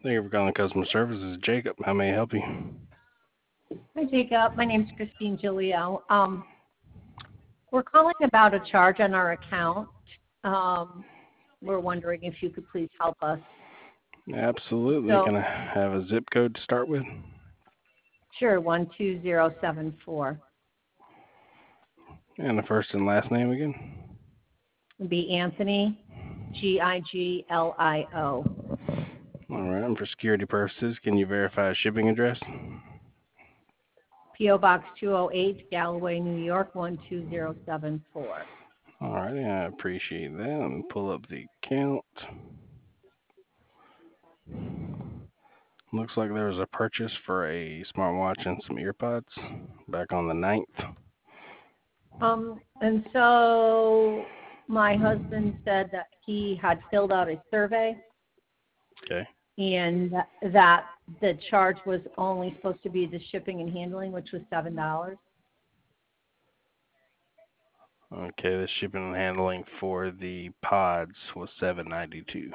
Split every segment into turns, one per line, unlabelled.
Thank you for calling customer service. This is Jacob. How may I help you?
Hi, Jacob. My name's Christine Giglio. We're calling about a charge on our account. We're wondering if you could please help us.
Absolutely.
So,
Can I have a zip code to start with?
sure, 12074.
And the first and last name again?
It'd be Anthony, Giglio.
All right. And for security purposes, can you verify a shipping address?
P.O. Box 208, Galloway, New York, 12074.
All right. I appreciate that. Let me pull up the account. Looks like there was a purchase for a smartwatch and some earpods back on the 9th.
And so my husband said that he had filled out a survey
Okay.
and that the charge was only supposed to be the shipping and handling, which was $7.
Okay. The shipping and handling for the pods was $7.92,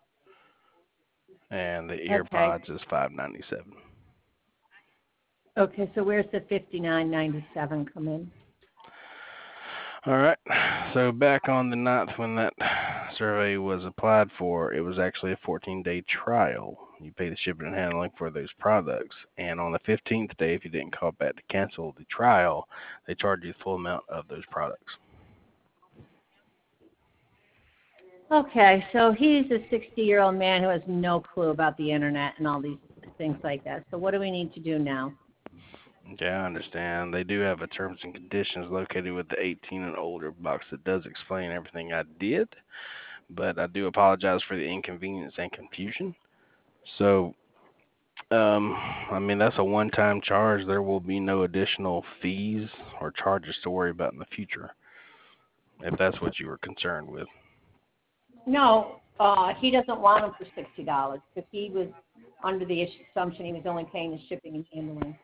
and the
Okay.
earpods is $5.97.
Okay, so where's the $59.97 come in?
All right. So back on the 9th, when that survey was applied for, it was actually a 14-day trial. You pay the shipping and handling for those products. And on the 15th day, if you didn't call back to cancel the trial, they charge you the full amount of those products.
Okay, so he's a 60-year-old man who has no clue about the internet and all these things like that. So what do we need to do now?
Okay, I understand. They do have a terms and conditions located with the 18 and older box that does explain everything I did, but I do apologize for the inconvenience and confusion. So I mean, that's a one-time charge. There will be no additional fees or charges to worry about in the future, if that's what you were concerned with.
No, he doesn't want them for $60 because he was under the assumption he was only paying the shipping and handling.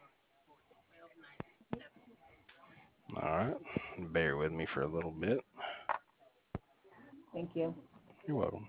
All right. Bear with me for a little bit.
Thank you.
You're welcome.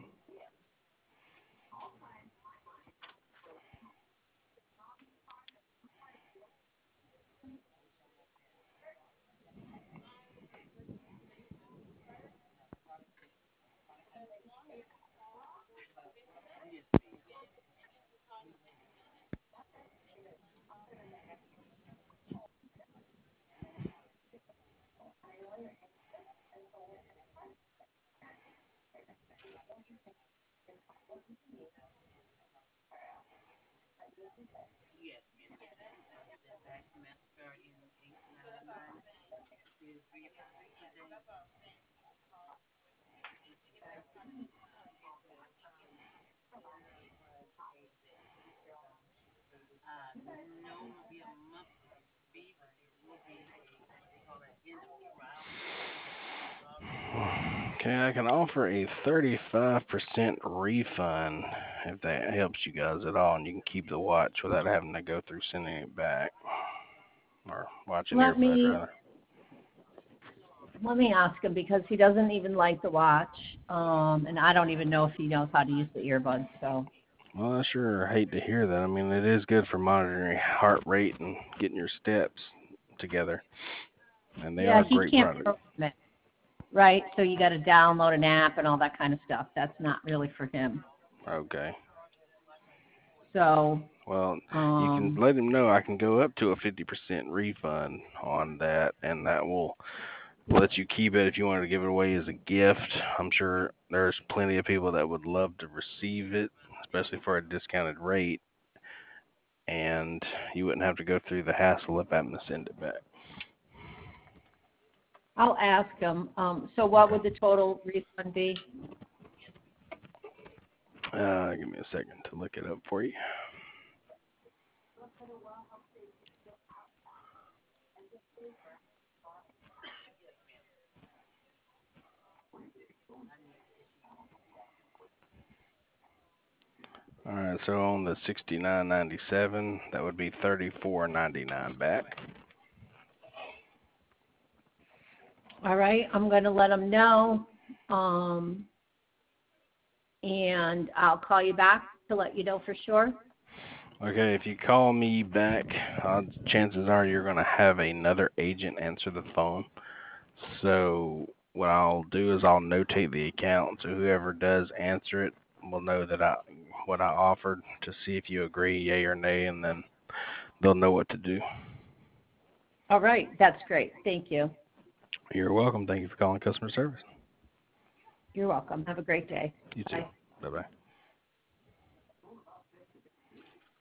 Okay, I can offer a 35% refund if that helps you guys at all, and you can keep the watch without having to go through sending it back, or watching
Let
earbud
me
rather.
let me ask him because he doesn't even like the watch, and I don't even know if he knows how to use the earbuds. So
Well, I sure hate to hear that. I mean, it is good for monitoring heart rate and getting your steps together, and they
yeah,
are
he
great
can't
products.
program it, right? So you got to download an app and all that kind of stuff. That's not really for him.
Okay.
So
Well, you can
um,
let him know I can go up to a 50% refund on that, and that will let you keep it if you wanted to give it away as a gift. I'm sure there's plenty of people that would love to receive it, especially for a discounted rate, and you wouldn't have to go through the hassle of having to send it back.
I'll ask him. So what would the total refund be?
Give me a second to look it up for you. All right, so on the 69.97, that would be 34.99 back.
All right, I'm going to let him know, and I'll call you back to let you know for sure.
Okay, if you call me back, chances are you're going to have another agent answer the phone. So what I'll do is I'll notate the account so whoever does answer it will know that what I offered to see if you agree, yay or nay, and then they'll know what to do.
All right, that's great. Thank you.
You're welcome. Thank you for calling customer service.
You're welcome. Have a great day.
You too.
Bye.
Bye-bye.